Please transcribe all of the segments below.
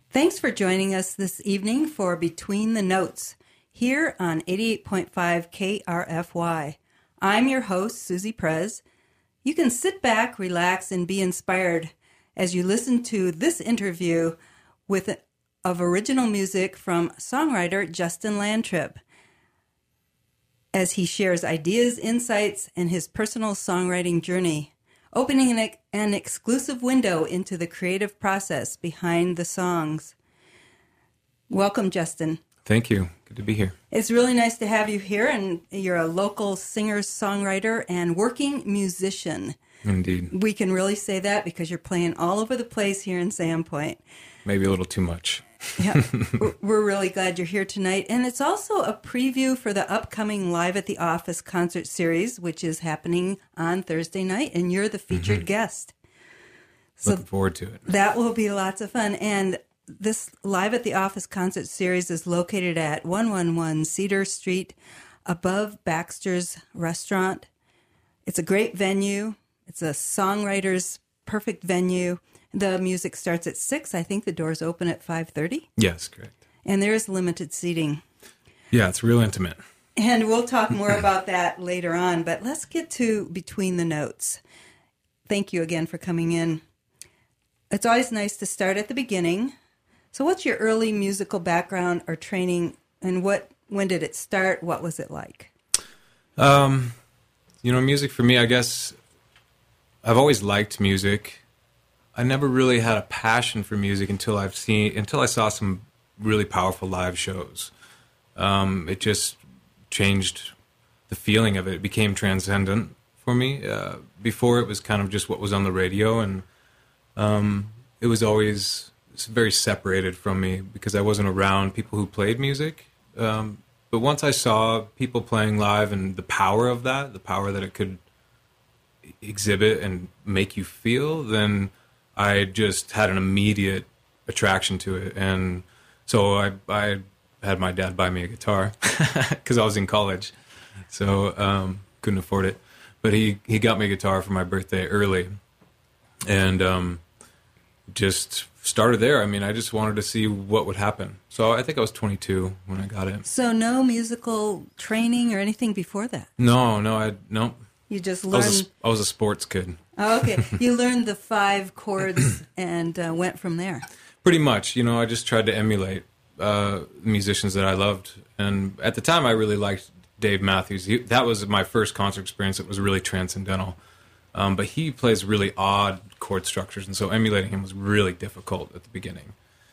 Thanks for joining us this evening for Between the Notes here on 88.5 KRFY. I'm your host, Susie Prez. You can sit back, relax, and be inspired as you listen to this interview of original music from songwriter Justin Landtrip as he shares ideas, insights, and his personal songwriting journey, opening an exclusive window into the creative process behind the songs. Welcome, Justin. Thank you. Good to be here. It's really nice to have you here, and you're a local singer, songwriter, and working musician. Indeed. We can really say that because you're playing all over the place here in Sandpoint. Maybe a little too much. Yeah, we're really glad you're here tonight. And it's also a preview for the upcoming Live at the Office concert series, which is happening on Thursday night, and you're the featured guest. So Looking forward to it. That will be lots of fun. And this Live at the Office concert series is located at 111 Cedar Street, above Baxter's Restaurant. It's a great venue. It's a songwriter's perfect venue. The music starts at 6. I think the doors open at 5:30. Yes, correct. And there's limited seating. Yeah, it's real intimate. And we'll talk more about that later on. But let's get to Between the Notes. Thank you again for coming in. It's always nice to start at the beginning. So what's your early musical background or training, and when did it start? What was it like? Music for me, I guess I've always liked music. I never really had a passion for music until I saw some really powerful live shows. It just changed the feeling of it. It became transcendent for me. Before it was kind of just what was on the radio, and it was always very separated from me because I wasn't around people who played music. But once I saw people playing live and the power of that, the power that it could exhibit and make you feel, then I just had an immediate attraction to it. And so I had my dad buy me a guitar because I was in college, so couldn't afford it. But he got me a guitar for my birthday early, and just started there. I mean, I just wanted to see what would happen. So I think I was 22 when I got it. So no musical training or anything before that? No. You just learned... I was a sports kid. Oh, okay. You learned the 5 chords and went from there. Pretty much. I just tried to emulate musicians that I loved. And at the time, I really liked Dave Matthews. That was my first concert experience. It was really transcendental. But he plays really odd chord structures, and so emulating him was really difficult at the beginning.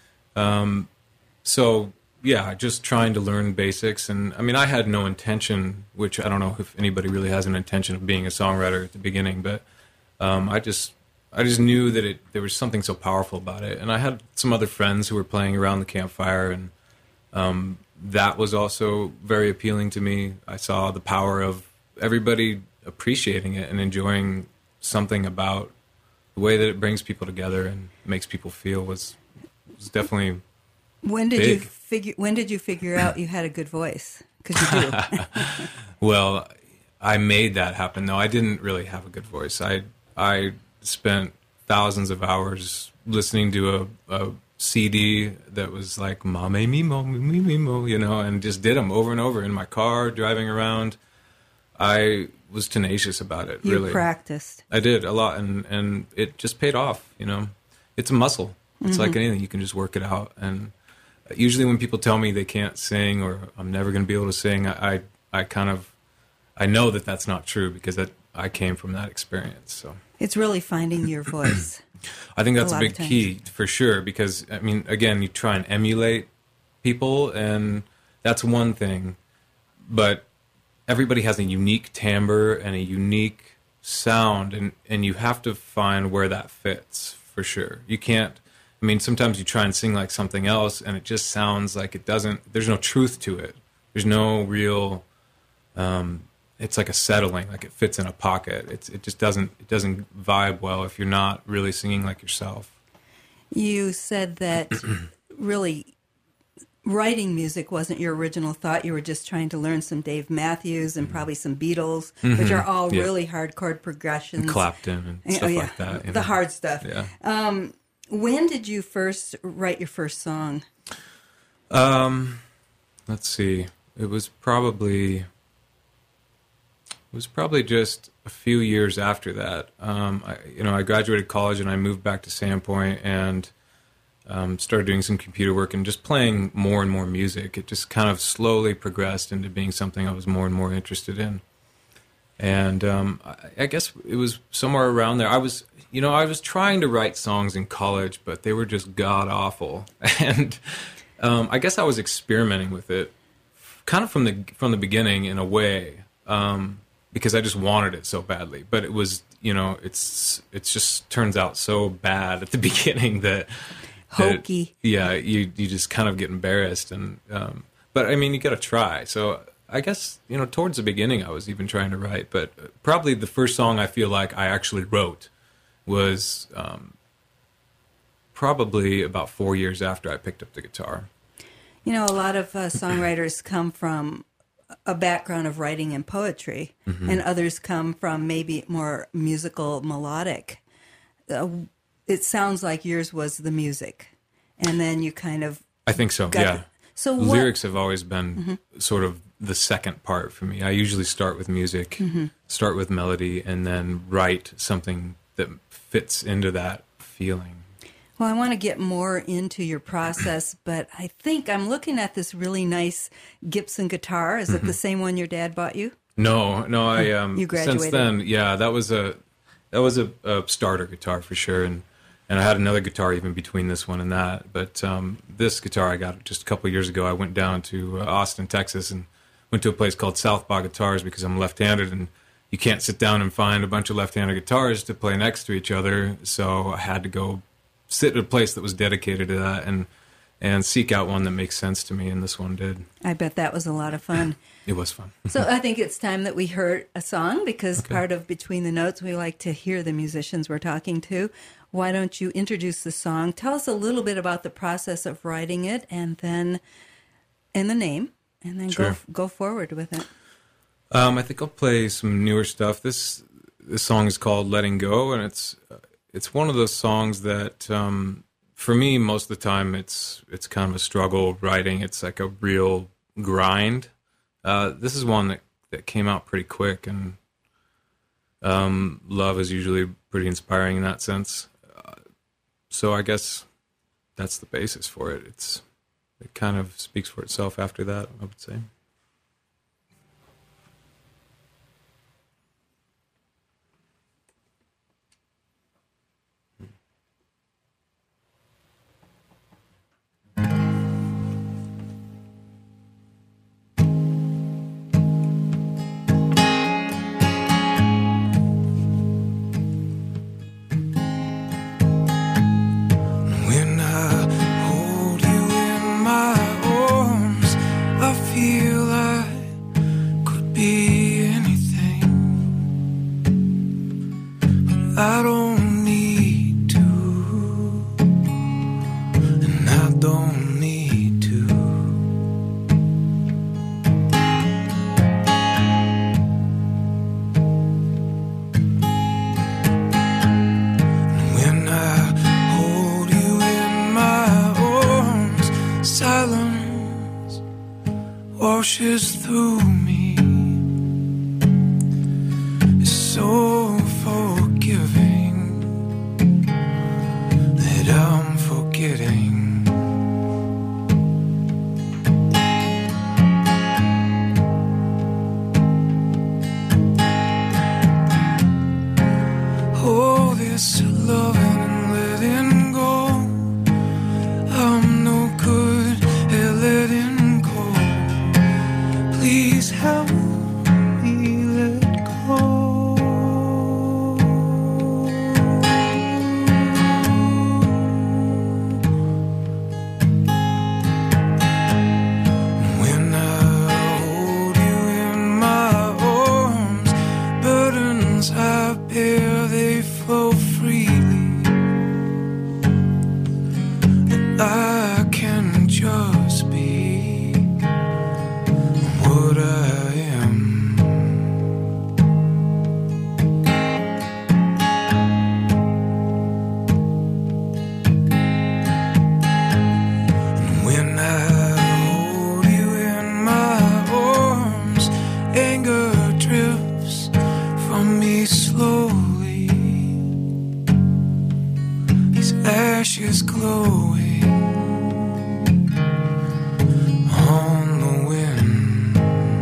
Just trying to learn basics. And, I mean, I had no intention, which I don't know if anybody really has an intention of being a songwriter at the beginning, but I just knew that there was something so powerful about it. And I had some other friends who were playing around the campfire, and that was also very appealing to me. I saw the power of everybody appreciating it and enjoying something about the way that it brings people together and makes people feel was definitely When did you figure out you had a good voice? Because you do. Well, I made that happen. No, I didn't really have a good voice. I spent thousands of hours listening to a CD that was like "Ma me mi mo mi mi mo," and just did them over and over in my car, driving around. I was tenacious about it. You really practiced. I did a lot, and it just paid off. It's a muscle. It's like anything; you can just work it out. And usually, when people tell me they can't sing or I'm never going to be able to sing, I know that that's not true because I came from that experience. So it's really finding your voice. I think that's a big key for sure, because I mean, again, you try and emulate people, and that's one thing, but everybody has a unique timbre and a unique sound, and you have to find where that fits for sure. You can't. I mean, sometimes you try and sing like something else, and it just sounds like it doesn't. There's no truth to it. There's no real. It's like a settling, like it fits in a pocket. It just doesn't vibe well if you're not really singing like yourself. You said that really writing music wasn't your original thought. You were just trying to learn some Dave Matthews and probably some Beatles, which are all really hard chord progressions. And Clapton and stuff like that. The hard stuff. Yeah. When did you first write your first song? Let's see. It was probably just a few years after that. I graduated college and I moved back to Sandpoint and started doing some computer work and just playing more and more music. It just kind of slowly progressed into being something I was more and more interested in. And I guess it was somewhere around there. I was trying to write songs in college, but they were just god awful. And I guess I was experimenting with it, kind of from the beginning in a way, because I just wanted it so badly. But it was, it's just turns out so bad at the beginning that hokey. You just kind of get embarrassed, and but I mean, you got to try. So I guess towards the beginning, I was even trying to write, but probably the first song I feel like I actually wrote was probably about 4 years after I picked up the guitar. A lot of songwriters come from a background of writing and poetry, and others come from maybe more musical, melodic. It sounds like yours was the music, and then you kind of... I think so, yeah. So lyrics have always been sort of the second part for me. I usually start with music, start with melody, and then write something that fits into that feeling. Well, I want to get more into your process, but I think I'm looking at this really nice Gibson guitar. Is it the same one your dad bought you? No, I you graduated. Since then, yeah, that was a starter guitar for sure, and I had another guitar even between this one and that. But this guitar I got just a couple of years ago. I went down to Austin, Texas, and went to a place called Southpaw Guitars because I'm left-handed, and you can't sit down and find a bunch of left-handed guitars to play next to each other. So I had to go sit at a place that was dedicated to that and seek out one that makes sense to me, and this one did. I bet that was a lot of fun. It was fun. So I think it's time that we heard a song, because part of Between the Notes, we like to hear the musicians we're talking to. Why don't you introduce the song? Tell us a little bit about the process of writing it, and then the name, and then Sure. go forward with it. I think I'll play some newer stuff. This song is called Letting Go, and it's one of those songs that, for me, most of the time, it's kind of a struggle writing. It's like a real grind. This is one that came out pretty quick, and love is usually pretty inspiring in that sense. So I guess that's the basis for it. It kind of speaks for itself after that, I would say. I don't need to, and I don't need to. When I hold you in my arms, silence washes through me. It's so forgiving that I'm forgetting. Oh, this loving and letting go, I'm no good at letting go. Please help me let go. When I hold you in my arms, burdens I bear, they flow freely, and I can just be what I am. ashes glowing on the wind.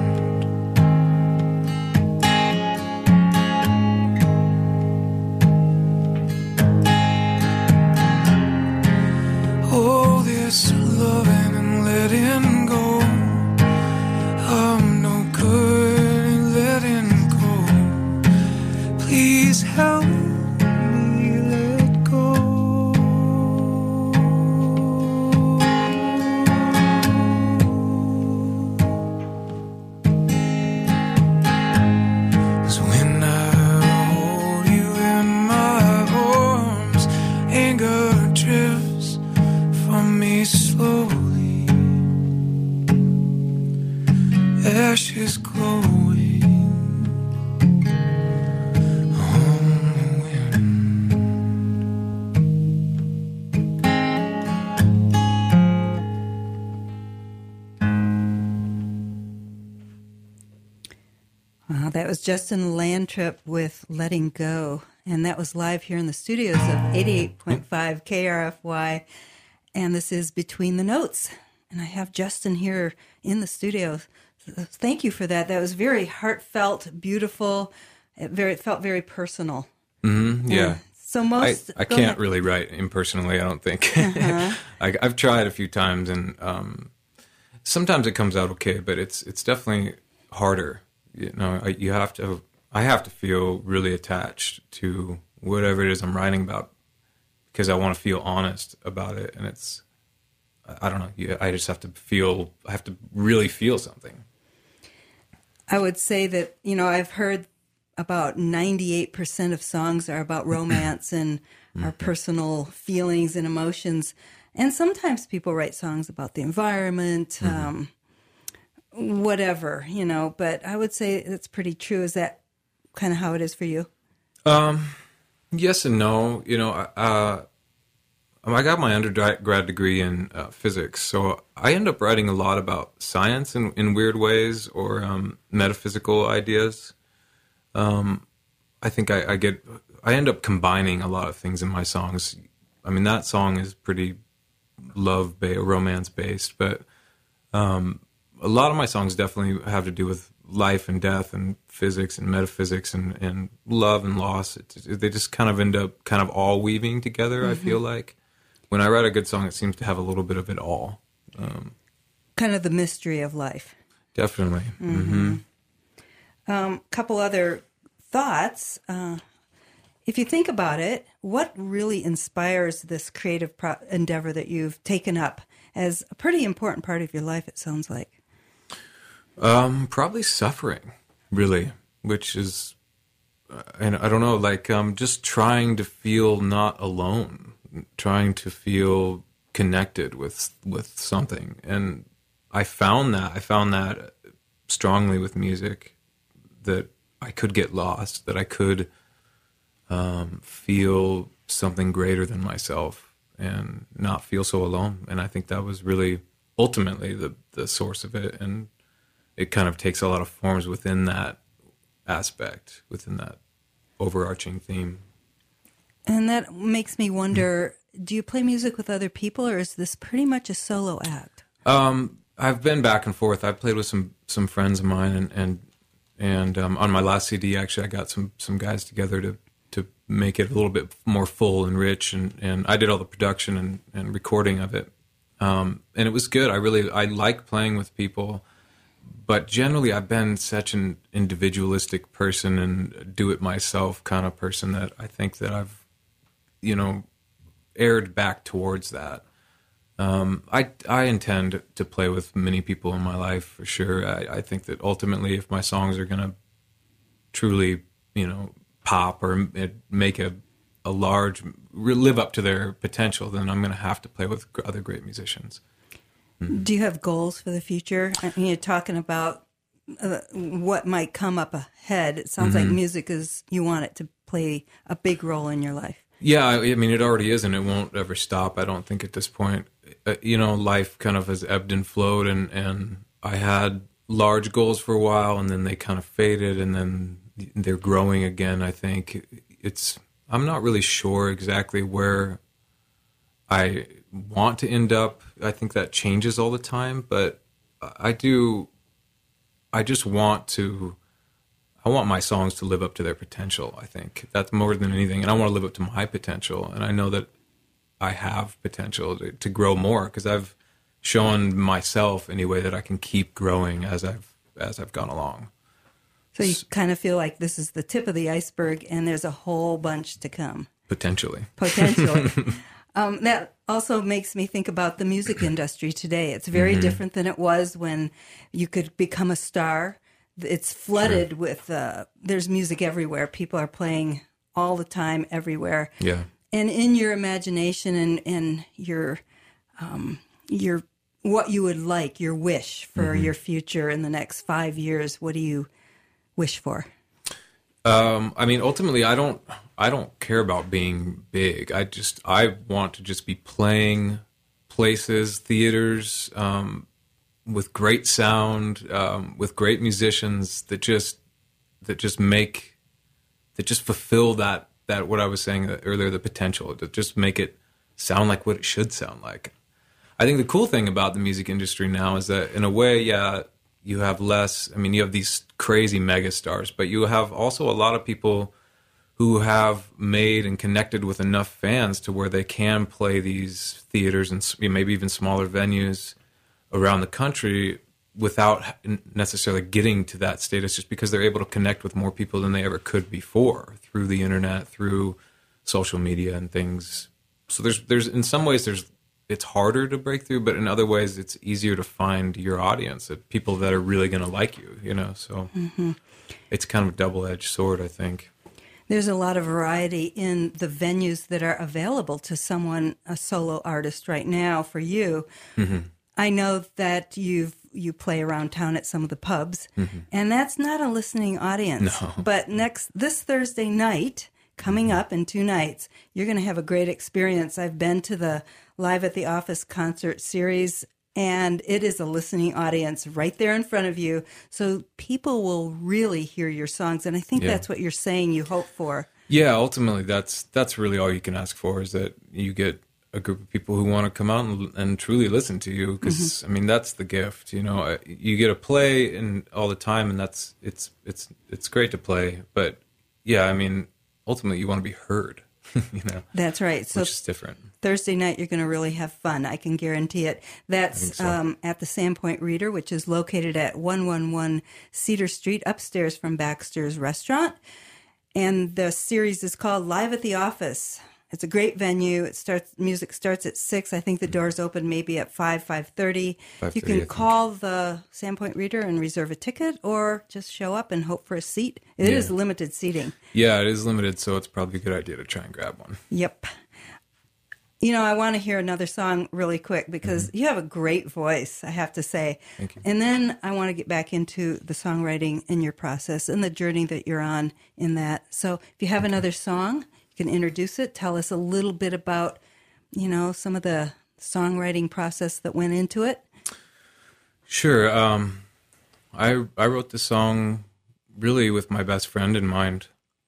Oh, this loving and letting go, I'm no good at letting go. Please help me let go. 'Cause when I hold you in my arms, anger drifts from me slowly, ashes glowing on the wind. Wow, that was Justin Landtrip with Letting Go. And that was live here in the studios of 88.5 KRFY. And this is Between the Notes. And I have Justin here in the studio. Thank you for that. That was very heartfelt, beautiful. It felt very personal. Yeah. So most... I go can't ahead. really write impersonally, I don't think. Uh-huh. I've tried a few times, and sometimes it comes out okay, but it's definitely harder. You know, I have to feel really attached to whatever it is I'm writing about, because I want to feel honest about it, and I don't know. I just have to feel. I have to really feel something. I would say that, you know, I've heard about 98% of songs are about romance and our personal feelings and emotions. And sometimes people write songs about the environment, whatever, you know, but I would say it's pretty true. Is that kind of how it is for you? Yes and no. You know, I got my undergrad degree in physics, so I end up writing a lot about science in weird ways, or metaphysical ideas. I think I end up combining a lot of things in my songs. I mean, that song is pretty romance based, but a lot of my songs definitely have to do with life and death and physics and metaphysics and love and loss. They just kind of end up kind of all weaving together, I feel like. When I write a good song, it seems to have a little bit of it all. Kind of the mystery of life. Definitely. Couple other thoughts. If you think about it, what really inspires this creative endeavor that you've taken up as a pretty important part of your life, it sounds like? Probably suffering, really, which is, and I don't know, like just trying to feel not alone, trying to feel connected with something. And I found that strongly with music, that I could get lost, that I could feel something greater than myself and not feel so alone. And I think that was really ultimately the source of it. And it kind of takes a lot of forms within that aspect, within that overarching theme. And that makes me wonder, do you play music with other people, or is this pretty much a solo act? I've been back and forth. I played with some friends of mine, and on my last CD, actually, I got some guys together to make it a little bit more full and rich, and I did all the production and recording of it. And it was good. I like playing with people, but generally I've been such an individualistic person and do-it-myself kind of person that I think that I've, aired back towards that. I intend to play with many people in my life, for sure. I think that ultimately, if my songs are going to truly, pop or make a large, live up to their potential, then I'm going to have to play with other great musicians. Do you have goals for the future? I mean, you're talking about what might come up ahead. It sounds like music you want it to play a big role in your life. Yeah, I mean, it already is, and it won't ever stop, I don't think, at this point. Life kind of has ebbed and flowed, and I had large goals for a while, and then they kind of faded, and then they're growing again, I think. I'm not really sure exactly where I want to end up. I think that changes all the time, but I just want to. I want my songs to live up to their potential. I think that's more than anything, and I want to live up to my potential. And I know that I have potential to grow more because I've shown myself anyway that I can keep growing as I've gone along. So you kind of feel like this is the tip of the iceberg, and there's a whole bunch to come. Potentially. That also makes me think about the music industry today. It's very different than it was when you could become a star. It's flooded with, there's music everywhere. People are playing all the time, everywhere. Yeah. And in your imagination and your what you would like, your wish for your future in the next 5 years, what do you wish for? I mean, ultimately, I don't care about being big. I want to just be playing places, theaters, with great sound, with great musicians that just fulfill that what I was saying earlier, the potential to just make it sound like what it should sound like. I think the cool thing about the music industry now is that in a way, yeah, you have less. I mean, you have these crazy megastars, but you have also a lot of people who have made and connected with enough fans to where they can play these theaters and maybe even smaller venues around the country without necessarily getting to that status, just because they're able to connect with more people than they ever could before through the internet, through social media and things. So there's in some ways it's harder to break through, but in other ways it's easier to find your audience, people that are really going to like you, you know. So it's kind of a double-edged sword, I think. There's a lot of variety in the venues that are available to someone, a solo artist right now for you. I know that you play around town at some of the pubs, and that's not a listening audience. No. But this Thursday night, coming up in 2 nights, you're going to have a great experience. I've been to the Live at the Office concert series, and it is a listening audience right there in front of you. So people will really hear your songs, and I think that's what you're saying you hope for. Yeah, ultimately, that's really all you can ask for, is that you get a group of people who want to come out and truly listen to you, because I mean, that's the gift, you know. You get to play and all the time, and it's great to play, but yeah, I mean, ultimately you want to be heard. You know, that's right. So which is different. Thursday night, you're going to really have fun. I can guarantee it. That's at the Sandpoint Reader, which is located at 111 Cedar Street, upstairs from Baxter's Restaurant. And the series is called Live at the Office. It's a great venue. Music starts at 6. I think the doors open maybe at 5:30. You can call the Sandpoint Reader and reserve a ticket, or just show up and hope for a seat. It is limited seating. Yeah, it is limited, so it's probably a good idea to try and grab one. Yep. You know, I want to hear another song really quick because you have a great voice, I have to say. Thank you. And then I want to get back into the songwriting and your process and the journey that you're on in that. So if you have another song, you can introduce it. Tell us a little bit about, you know, some of the songwriting process that went into it. Sure. I wrote the song really with my best friend in mind,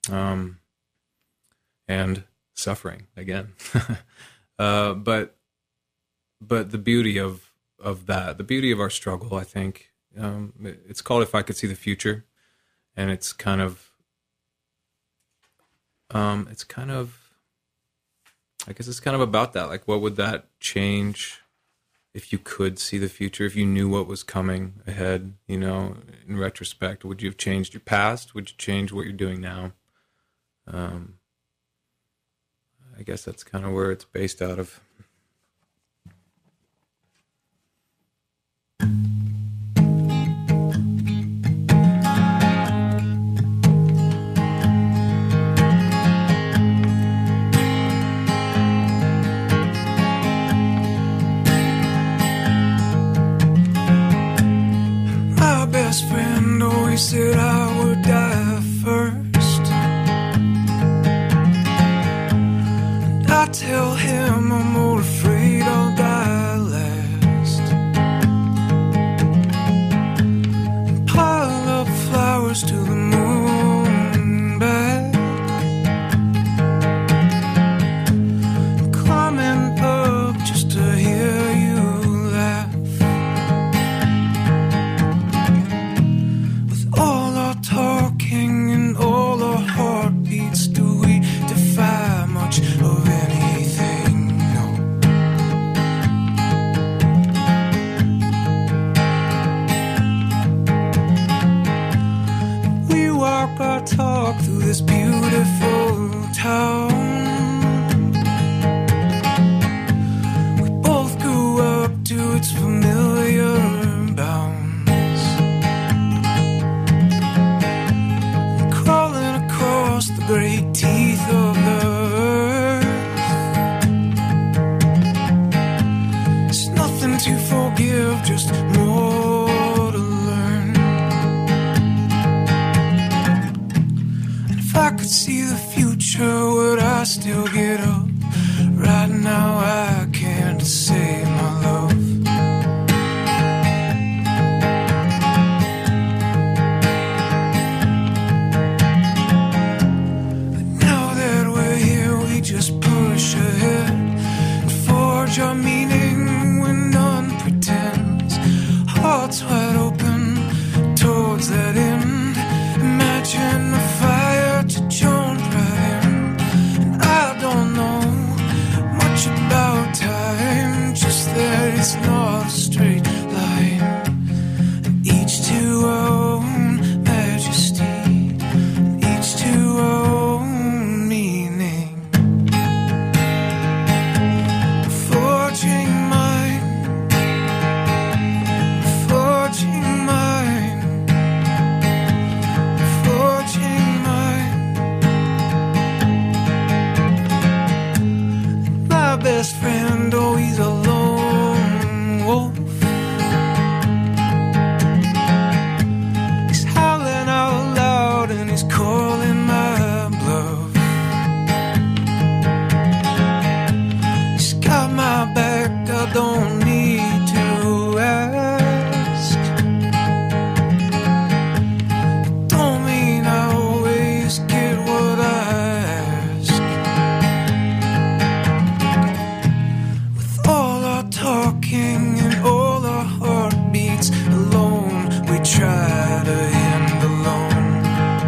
and suffering again. But the beauty of that, the beauty of our struggle, I think, it's called If I Could See the Future, and it's kind of, I guess it's kind of about that. Like, what would that change if you could see the future, if you knew what was coming ahead, you know, in retrospect? Would you have changed your past? Would you change what you're doing now? I guess that's kind of where it's based out of. My best friend always said I would die first. I tell him I'm more afraid I'll die last. And pile up flowers to the moon and back. Climbing up to forgive, just more to learn. And if I could see the future, would I still get up? Right now I can't say my love. Just push ahead and forge our meaning when none pretends. Hearts wide open towards that end. Imagine a fire to jump right in. And I don't know much about time, just that it's not a straight line. And each to our own majesty, each to our own meaning. Best friend, oh, he's a lone wolf. He's howling out loud and he's calling my bluff. He's got my back, I don't need to ask. It don't mean I always get what I ask. Talking and all our heartbeats alone, we try to end alone.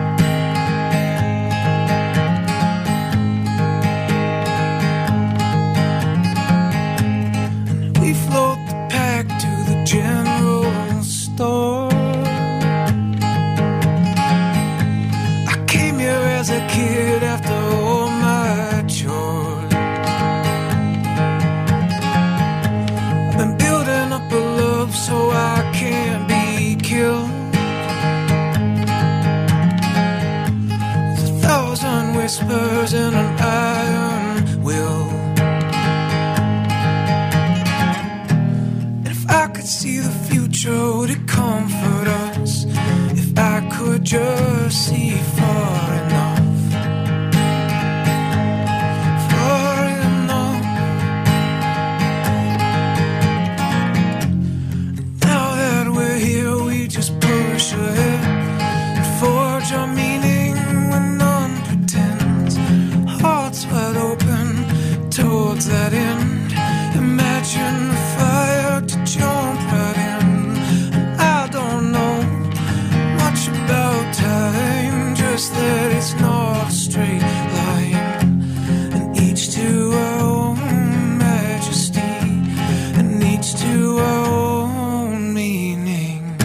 And we float the pack to the general store. I came here as a kid after all my chores. So I can't be killed. There's 1,000 whispers in an iron will. And if I could see the future, would it comfort us? If I could just see far enough. Push ahead and forge our meaning when none pretends. Hearts wide open towards that end. Imagine a fire to jump right in. And I don't know much about time, just that it's not a straight line. And each to our own majesty, and each to our own meaning.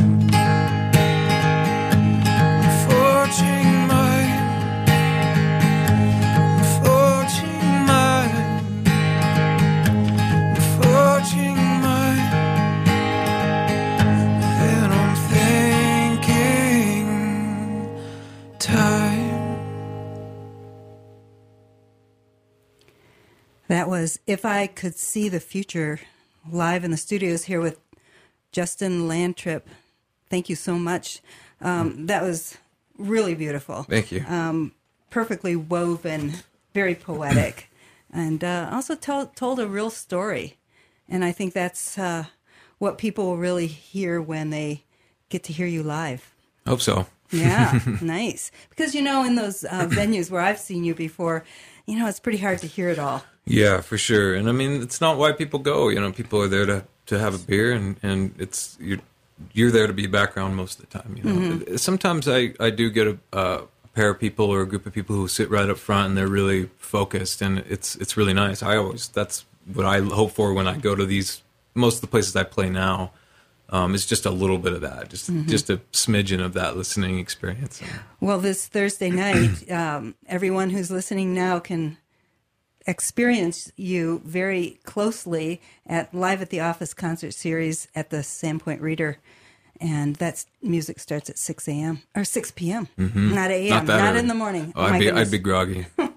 That was If I Could See the Future, live in the studios here with Justin Landtrip. Thank you so much. That was really beautiful. Thank you. Perfectly woven, very poetic, and also told a real story. And I think that's what people will really hear when they get to hear you live. Hope so. Yeah, nice. Because, in those venues where I've seen you before, it's pretty hard to hear it all. Yeah, for sure. And I mean, it's not why people go. People are there to have a beer, and it's you're there to be background most of the time. Mm-hmm. Sometimes I do get a pair of people or a group of people who sit right up front and they're really focused, and it's really nice. That's what I hope for when I go to these. Most of the places I play now, it's just a little bit of that, just a smidgen of that listening experience. Well, this Thursday night, everyone who's listening now can experience you very closely at Live at the Office concert series at the Sandpoint Reader. And that music starts at 6 a.m. or 6 p.m. Mm-hmm. Not a.m. Not in the morning. Oh, I'd be groggy.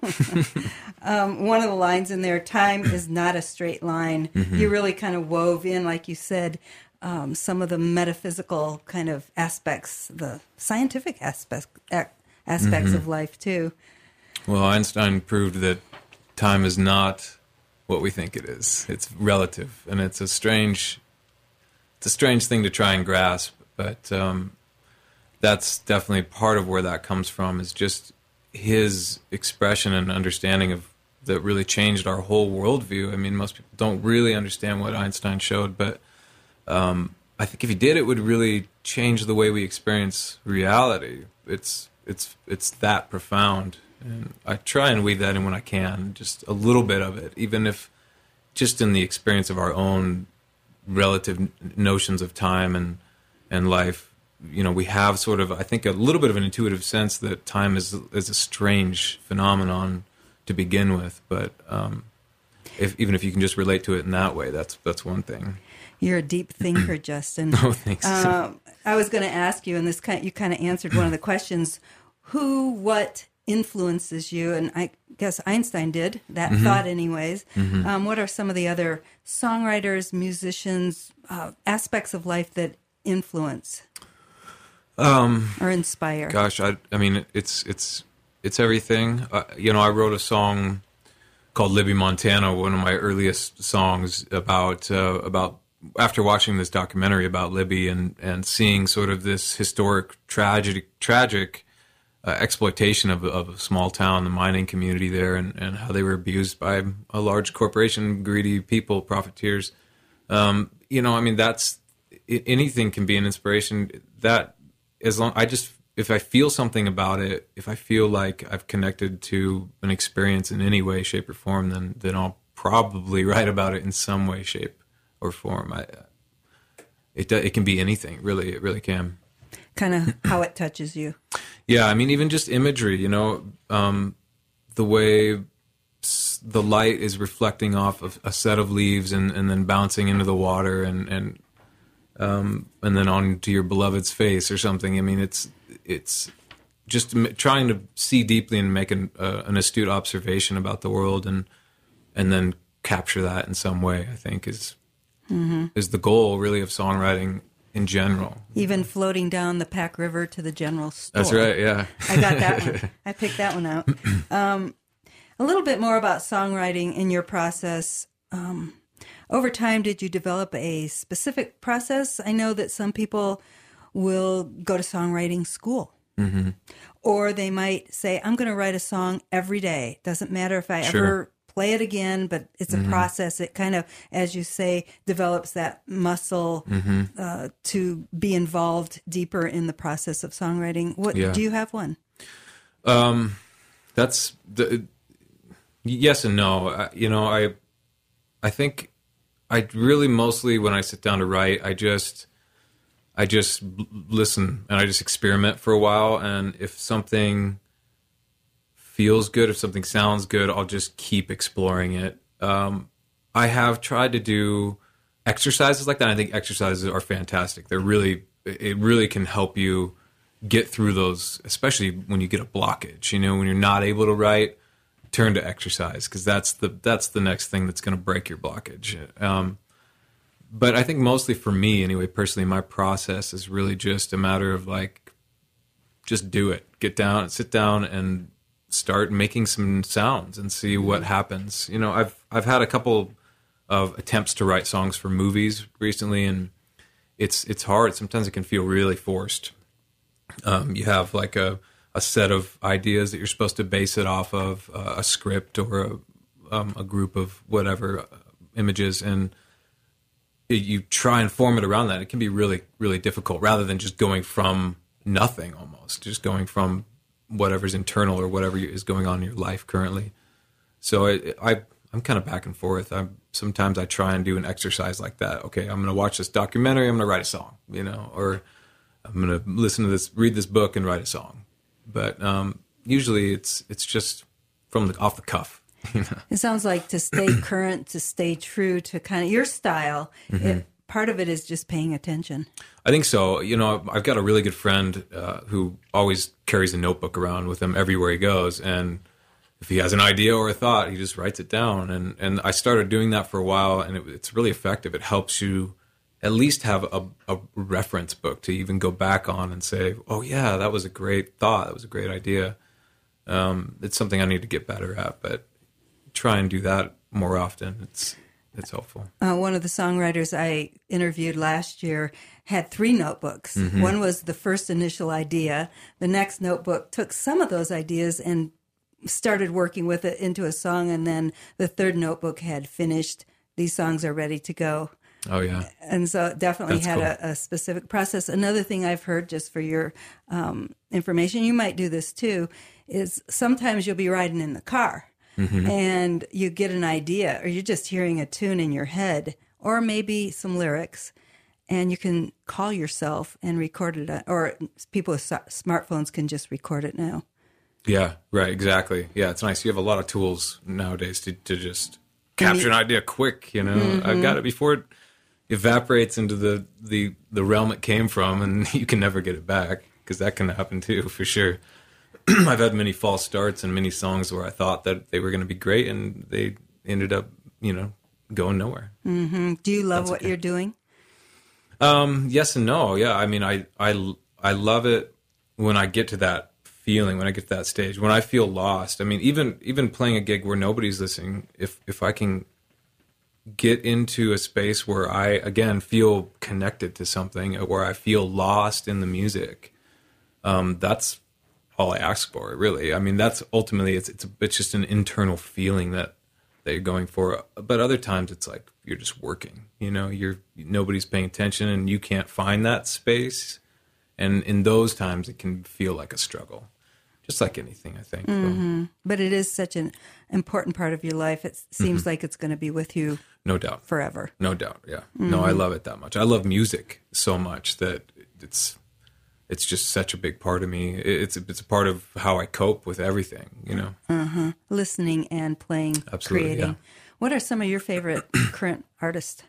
One of the lines in there, time is not a straight line. You really kind of wove in, like you said, some of the metaphysical kind of aspects, the scientific aspects of life too. Well, Einstein proved that time is not what we think it is. It's relative, and it's a strange thing to try and grasp. But that's definitely part of where that comes from. Is just his expression and understanding of that really changed our whole worldview. I mean, most people don't really understand what Einstein showed, but I think if he did, it would really change the way we experience reality. It's that profound. And I try and weave that in when I can, just a little bit of it, even if just in the experience of our own relative notions of time and life. You know, we have sort of, I think, a little bit of an intuitive sense that time is a strange phenomenon to begin with. But even if you can just relate to it in that way, that's one thing. You're a deep thinker, Justin. Oh, thanks. I was going to ask you, and you kind of answered one of the questions. What influences you? And I guess Einstein did that thought anyways. What are some of the other songwriters, musicians, aspects of life that influence or inspire? Gosh, I mean, it's everything. I wrote a song called Libby Montana, one of my earliest songs about after watching this documentary about Libby and seeing sort of this historic tragic exploitation of a small town, the mining community there, and how they were abused by a large corporation, greedy people, profiteers. I mean, that's anything can be an inspiration. That if I feel something about it, if I feel like I've connected to an experience in any way, shape, or form, then I'll probably write about it in some way, shape, or form. It can be anything, really. It really can. Kind of how it touches you. Yeah, I mean, even just imagery, the way the light is reflecting off of a set of leaves and then bouncing into the water and then onto your beloved's face or something. I mean, it's just trying to see deeply and make an astute observation about the world and then capture that in some way, I think is the goal really of songwriting in general. Even floating down the Pack River to the general store. That's right, yeah. I got that one. I picked that one out. A little bit more about songwriting in your process. Over time, did you develop a specific process? I know that some people will go to songwriting school. Or they might say, I'm going to write a song every day. Doesn't matter if I ever play it again, but it's a process. It kind of, as you say, develops that muscle to be involved deeper in the process of songwriting. Do you have one? That's yes and no. I think I really mostly when I sit down to write, I just listen and I just experiment for a while, and if something feels good, if something sounds good, I'll just keep exploring it. I have tried to do exercises like that. I think exercises are fantastic. It really can help you get through those, especially when you get a blockage. When you're not able to write, turn to exercise, because that's the next thing that's going to break your blockage. But I think mostly for me, anyway, personally, my process is really just a matter of just do it. Get down, sit down, and start making some sounds and see what happens. I've had a couple of attempts to write songs for movies recently, and it's hard. Sometimes it can feel really forced. You have a set of ideas that you're supposed to base it off of, a script or a group of whatever images, and you try and form it around that. It can be really, really difficult rather than just going from nothing, almost just going from whatever's internal or whatever is going on in your life currently. So I'm kind of back and forth. Sometimes I try and do an exercise like that. Okay, I'm going to watch this documentary. I'm going to write a song, or I'm going to listen to this, read this book, and write a song. But usually it's just off the cuff. It sounds like to stay current, to stay true to kind of your style. Part of it is just paying attention. I think so. I've got a really good friend who always carries a notebook around with him everywhere he goes, and if he has an idea or a thought, he just writes it down. And I started doing that for a while, and it's really effective. It helps you at least have a reference book to even go back on and say, oh yeah, that was a great thought. That was a great idea. It's something I need to get better at, but try and do that more often. It's helpful. One of the songwriters I interviewed last year had 3 notebooks. One was the first initial idea. The next notebook took some of those ideas and started working with it into a song, and then the third notebook had finished. These songs are ready to go. Oh, yeah. And so it definitely That's had cool. a specific process. Another thing I've heard, just for your information, you might do this too, is sometimes you'll be riding in the car and you get an idea, or you're just hearing a tune in your head, or maybe some lyrics, and you can call yourself and record it, or people with smartphones can just record it now. Yeah, right, exactly. Yeah, it's nice. You have a lot of tools nowadays to just capture an idea quick, you know. I've got it before it evaporates into the realm it came from, and you can never get it back, because that can happen too, for sure. I've had many false starts and many songs where I thought that they were going to be great, and they ended up, you know, going nowhere. Do you love what you're doing? Yes and no. Yeah, I mean, I love it when I get to that feeling, when I get to that stage, when I feel lost. I mean, even playing a gig where nobody's listening, if I can get into a space where I, again, feel connected to something, where I feel lost in the music, that's all I ask for, really. I mean, that's ultimately, it's just an internal feeling that you're going for. But other times it's like you're just working, you know, nobody's paying attention and you can't find that space. And in those times it can feel like a struggle, just like anything, I think. So, But it is such an important part of your life. It seems like it's going to be with you no doubt. forever. No doubt. Yeah. No, I love it that much. I love music so much that it's just such a big part of me. It's a part of how I cope with everything, you know. Listening and playing, Absolutely, creating. yeah. What are some of your favorite current artists?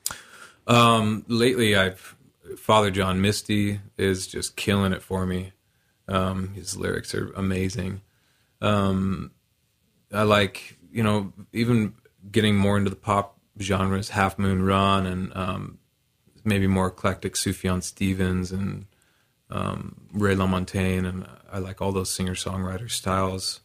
Lately, Father John Misty is just killing it for me. His lyrics are amazing. I like, you know, even getting more into the pop genres, Half Moon Run, and maybe more eclectic Sufjan Stevens and Ray LaMontagne, and I like all those singer-songwriter styles.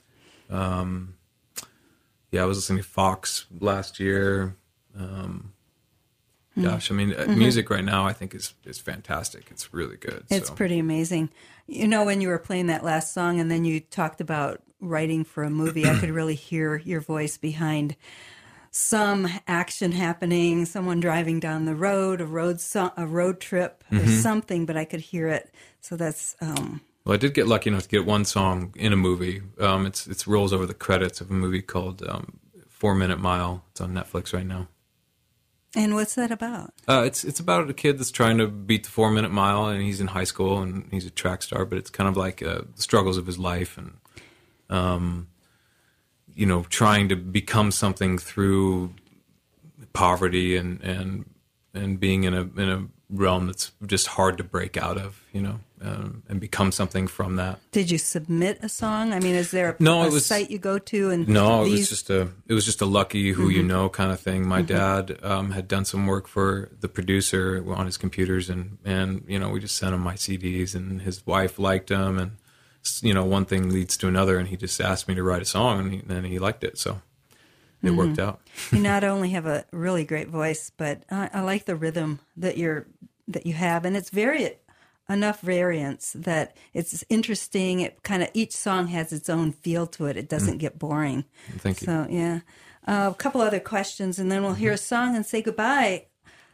I was listening to Fox last year. Gosh, I mean, music right now I think is fantastic. It's really good. It's pretty amazing. You know, when you were playing that last song and then you talked about writing for a movie, I could really hear your voice behind some action happening, someone driving down the road, a road trip or something, but I could hear it. So that's... Well, I did get lucky enough to get one song in a movie. It rolls over the credits of a movie called 4 Minute Mile. It's on Netflix right now. And what's that about? It's about a kid that's trying to beat the 4 minute mile, and he's in high school and he's a track star, but it's kind of like the struggles of his life and, you know, trying to become something through poverty and being in a realm that's just hard to break out of, you know, and become something from that. Did you submit a song? I mean, is there a site you go to? And no, it was just a lucky who you know kind of thing. My dad had done some work for the producer on his computers, and you know, we just sent him my CDs, and his wife liked them, and you know, one thing leads to another, and he just asked me to write a song, and he liked it, so it worked out. You not only have a really great voice, but I like the rhythm that you have, and it's enough variance that it's interesting. It kind of, each song has its own feel to it. It doesn't get boring. Thank you. So yeah, a couple other questions, and then we'll hear a song and say goodbye.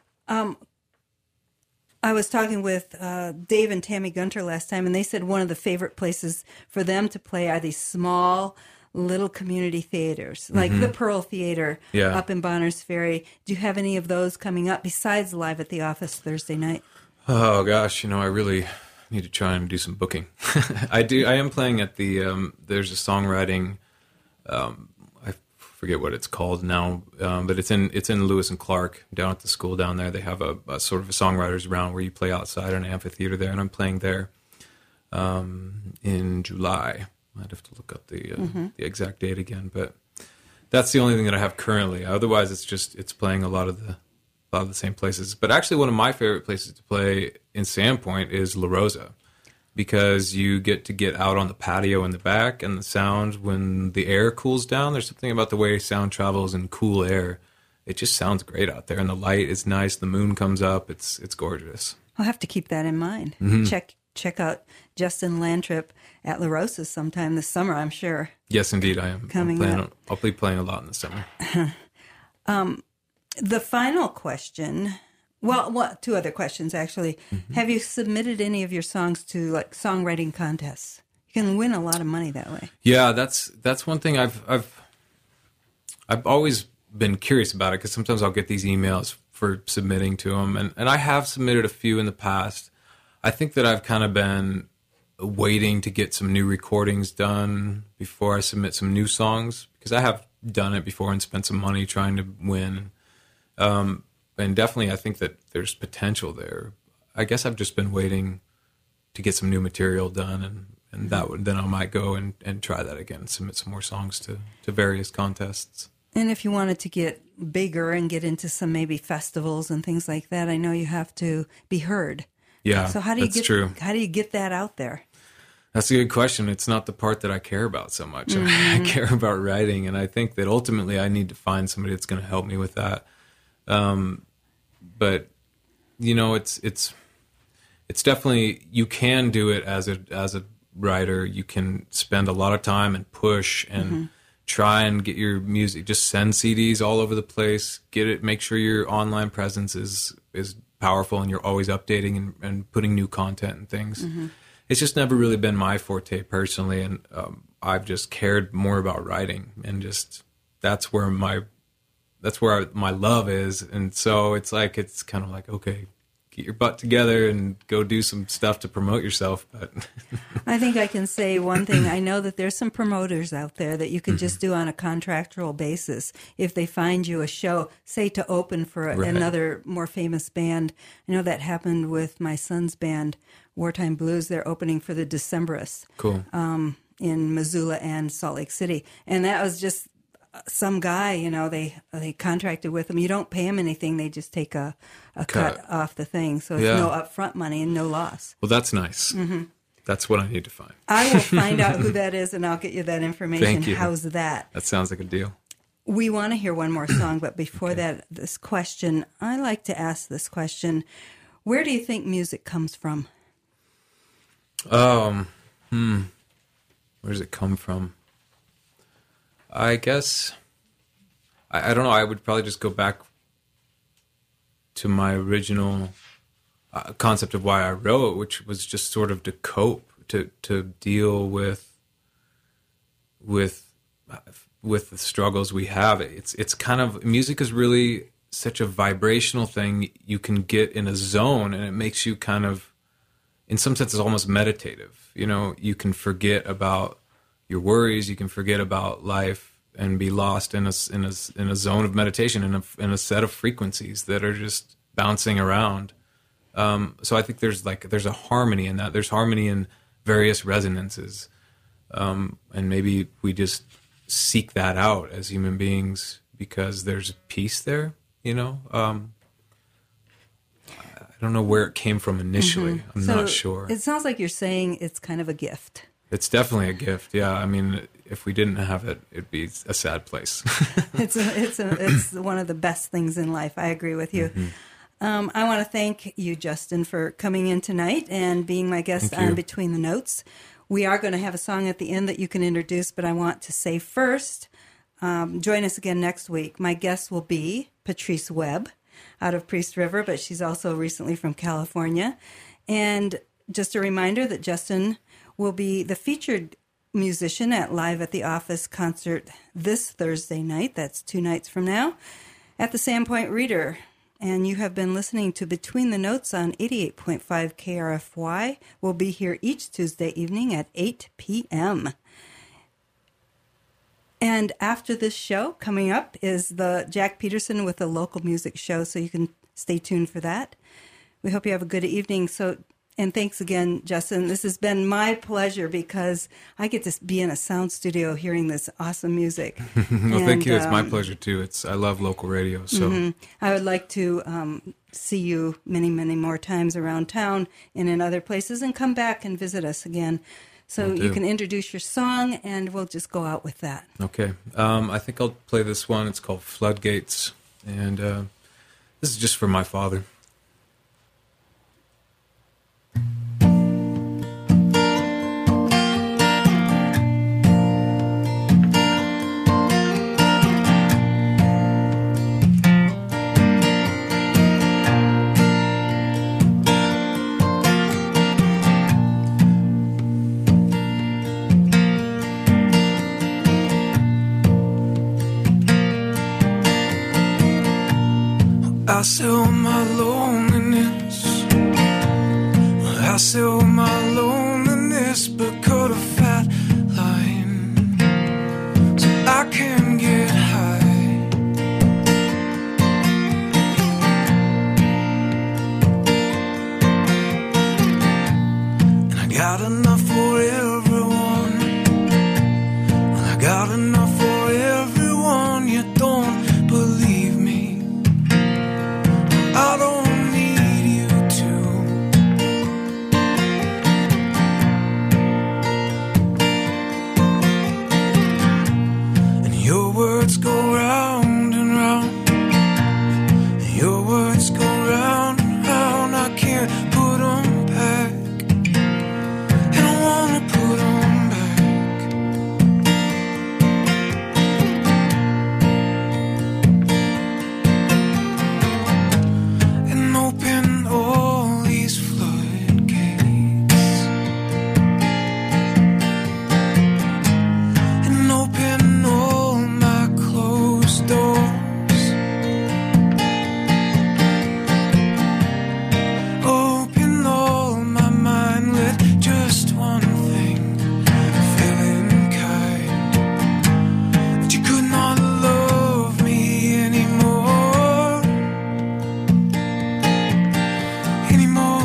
I was talking with Dave and Tammy Gunter last time, and they said one of the favorite places for them to play are these small little community theaters, like the Pearl Theater up in Bonners Ferry. Do you have any of those coming up besides Live at the Office Thursday night? Oh gosh, you know, I really need to try and do some booking. I am playing at the there's a songwriting, I forget what it's called now, but it's in Lewis and Clark down at the school down there. They have a sort of a songwriters round where you play outside an amphitheater there, and I'm playing there in July. Might have to look up the exact date again, but that's the only thing that I have currently. Otherwise, it's playing a lot of the same places. But actually, one of my favorite places to play in Sandpoint is La Rosa, because you get to get out on the patio in the back, and the sound when the air cools down. There's something about the way sound travels in cool air. It just sounds great out there, and the light is nice. The moon comes up. It's gorgeous. I'll have to keep that in mind. Check out Justin Lantrip at La Rosa sometime this summer, I'm sure. Yes, indeed, I am. I'll be playing a lot in the summer. The final question, well, two other questions, actually. Have you submitted any of your songs to, like, songwriting contests? You can win a lot of money that way. Yeah, that's one thing I've always been curious about it, because sometimes I'll get these emails for submitting to them, and I have submitted a few in the past. I think that I've kind of been waiting to get some new recordings done before I submit some new songs, because I have done it before and spent some money trying to win. And definitely I think that there's potential there. I guess I've just been waiting to get some new material done, and then I might go and try that again, submit some more songs to various contests. And if you wanted to get bigger and get into some maybe festivals and things like that, I know you have to be heard. Yeah, so how do you true. How do you get that out there? That's a good question. It's not the part that I care about so much. I care about writing, and I think that ultimately I need to find somebody that's going to help me with that. But you know, it's definitely, you can do it as a writer. You can spend a lot of time and push and try and get your music. Just send CDs all over the place. Get it. Make sure your online presence is powerful, and you're always updating and putting new content and things. It's just never really been my forte personally, and I've just cared more about writing, and just that's where my love is. And so it's kind of like, okay, get your butt together and go do some stuff to promote yourself. But I think I can say one thing. I know that there's some promoters out there that you can just do on a contractual basis. If they find you a show, say to open for another more famous band. I know that happened with my son's band, Wartime Blues. They're opening for the Decemberists. Cool. In Missoula and Salt Lake City. And that was just some guy, you know, they contracted with him. You don't pay him anything. They just take a cut off the thing. So it's no upfront money and no loss. Well, that's nice. That's what I need to find. I will find out who that is, and I'll get you that information. Thank you. How's that? That sounds like a deal. We want to hear one more song, but before that, this question, I like to ask this question. Where do you think music comes from? Where does it come from? I guess, I don't know, I would probably just go back to my original concept of why I wrote, which was just sort of to cope, to deal with the struggles we have. It's kind of, music is really such a vibrational thing. You can get in a zone, and it makes you kind of, in some sense, it's almost meditative. You know, you can forget about your worries, you can forget about life and be lost in a zone of meditation, in a set of frequencies that are just bouncing around. So I think there's a harmony in that. There's harmony in various resonances, and maybe we just seek that out as human beings because there's peace there. You know, I don't know where it came from initially. I'm not sure. It sounds like you're saying it's kind of a gift. It's definitely a gift. Yeah, I mean, if we didn't have it, it'd be a sad place. It's one of the best things in life. I agree with you. I want to thank you, Justin, for coming in tonight and being my guest on Between the Notes. We are going to have a song at the end that you can introduce, but I want to say first, join us again next week. My guest will be Patrice Webb out of Priest River, but she's also recently from California. And just a reminder that Justin will be the featured musician at Live at the Office concert this Thursday night. That's 2 nights from now at the Sandpoint Reader. And you have been listening to Between the Notes on 88.5 KRFY. We'll be here each Tuesday evening at 8 p.m. And after this show, coming up is the Jack Peterson with the Local Music Show, so you can stay tuned for that. We hope you have a good evening. So And thanks again, Justin. This has been my pleasure because I get to be in a sound studio hearing this awesome music. Well, thank you. It's my pleasure, too. I love local radio. So I would like to see you many, many more times around town and in other places and come back and visit us again. So you can introduce your song, and we'll just go out with that. Okay. I think I'll play this one. It's called Floodgates. And this is just for my father. I sell my loneliness. I sell my loneliness, but cut a fat line so I can get high. And I got enough for everyone. And I got enough for everyone. You don't believe me. I don't need you to. And your words go round and round. And your words go round and round. I can't put them back. And I wanna put them back. And open all these floodgates. And open all my closed doors. Open all my mind with just one thing, feeling kind. That you could not love me anymore. Anymore.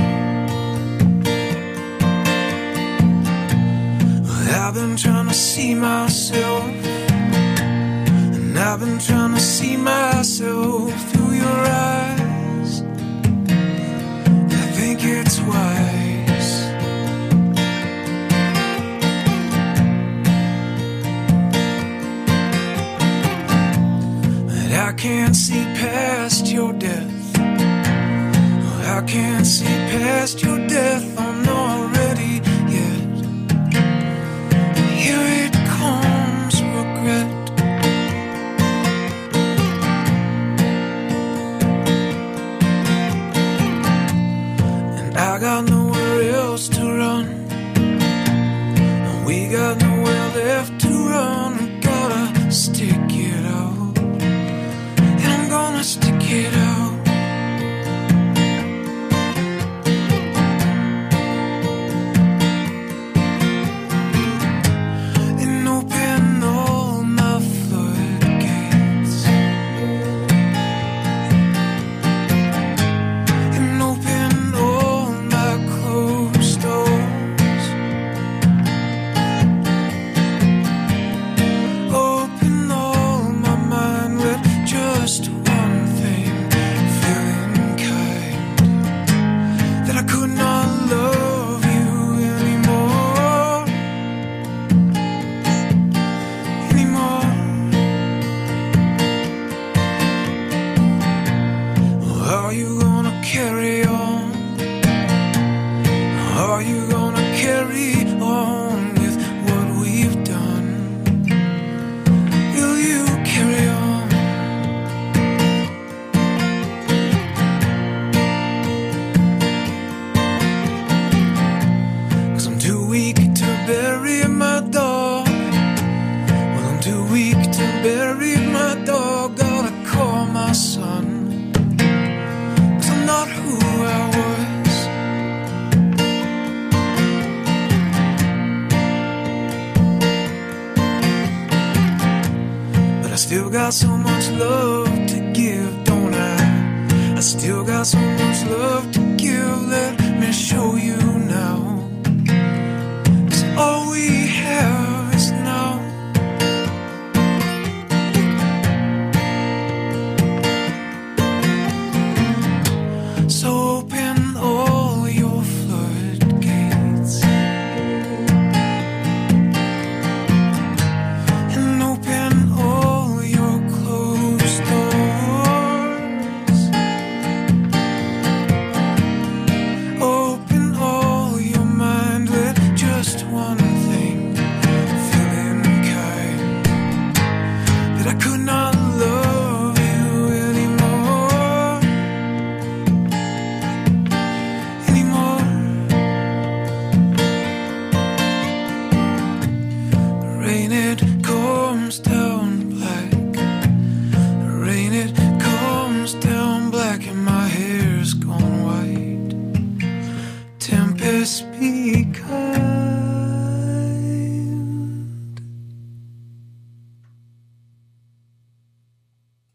Well, I've been trying to see myself, and I've been trying to see myself through your eyes. I think it's wise. But I can't see past your death. I can't see past your death. I'm not ready yet. And here it comes, regret. And I got nowhere else to run. And we got nowhere left to run. We gotta stick it out. And I'm gonna stick it out. And open all my floodgates. And open all my closed doors. Open all my mind with just one thing, feeling kind. That I could not love you anymore. Anymore. Are you gonna carry on? Are you gonna carry on with what we've done? Will you carry on? Cause I'm too weak to bury my dog. Well, I'm too weak to bury my dog. Gotta call my son. Cause I'm not who I was. But I still got so much love to give, don't I? I still got so much love to give. Let me show you